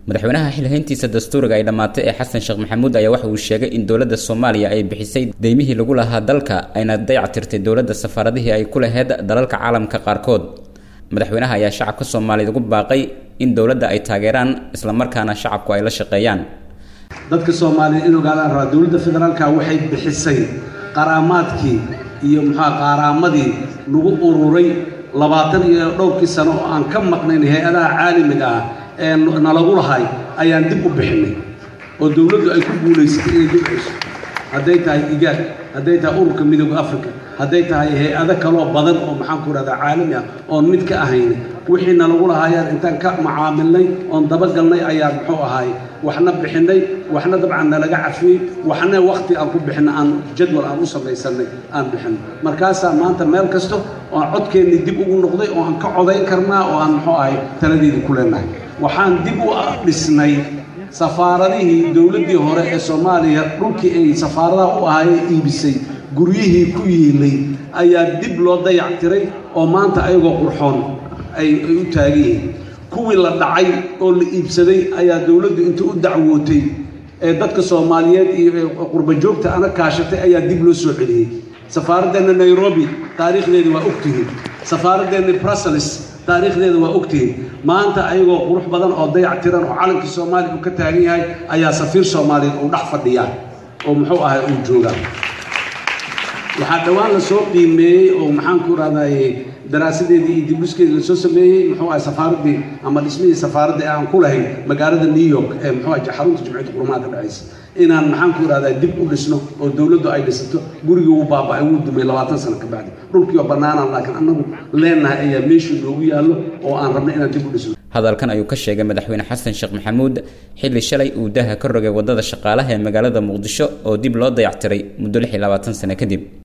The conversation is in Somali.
madaxweynaha xilhayntiisa dastuuriga ay dhamaatay ee Xasan Sheekh Maxamuud ayaa waxa uu sheegay in dawladda Soomaaliya ay bixisay deymihii lagu lahaa dalka ayna dayactirtay dawladda safaaradihii ay ku lahayd dalalka caalamka qaarkood. madaxweynaha ayaa shacabka Soomaaliyeed ugu baaqay in dawladda ay taageeraan isla markaana shacabku ay la shaqeeyaan. dadka Soomaaliyeed in ogaadaan raba dawladda federaalka waxay bixisay qaraamaadkii iyo qaraamadii lagu ururay 20 iyo dhowrkii sano oo aan ka maqnayn hay'adaha caalamiga ah ee nalagu lahay ayaan dib u bixinay oo dawladdu ay ku guuleysatay inay dib u bixiso hadday tahay IGAD hadday tahay ururka midowga Afrika hadday tahay hay'ado kale oo badan oo caalami ah oo mid ka ahayn wixii nalagu lahaayeen intaan ka macaamilnay oo dabagalnay ayaan waxna bixinay waxna dabcan nalaga cafiyay waxna waqti aan ku bixinay aan jadwal aan u samaysanay aan bixin markaas maanta meel kasto oo codkeeni dib ugu noqday oo aan ka codayn karnaa oo aan taladeedii ku leenahay waxaan dib u dhisnay safaaradihii dawladdii hore ee Soomaaliya dhulkii ay safaaradaha u ahaayeen iibisay guryihii ku yiilay ayaa dib loo dayactiray oo maanta ayagoo qurxoon ay u taageen kuwii la dhacay oo la iibsaday ayaa dawladdu inta u dacwootay ee dadka Soomaaliyeed iyo qurba joogta ana kaashatay ayaa dib loo soo celiyay safaaradda Nairobi taariikhdeedu waa ogtihiin safaaradda Brussels taariikhdeedu waa ogtihiin maanta ayagoo qurux badan oo dayactiran oo calanka Soomaaliya ka taagan yahay ayaa safiir Soomaaliyeed uu dhex fadhiyaa oo uu joogaa waxaa dhawaan la soo qiimeeyay oo daraasadeedii dib u iskeedii la soo sameeyay safaaradii ama dhismihii safaaradda aan ku lahayn magaalada New York ee xarunta Jimciyadda Quruumaha ka dhacaysa inaan dib u dhisno oo dawladdu ay dhisato gurigii uu baaba'ay uu dumay 20 sano ka bacdi dhulkii oo banaanaan laakiin anagu leenahay ayaa meeshii loogu yaalo oo aan rabnay inaan dib u dhisno. hadalkan ayuu ka sheegay madaxweyne Xasan Sheekh Maxamuud xilli shalay uu daha ka rogay wadada shaqaalaha ee magaalada Muqdisho oo dib loo dayactiray muddo 26 sano kadib.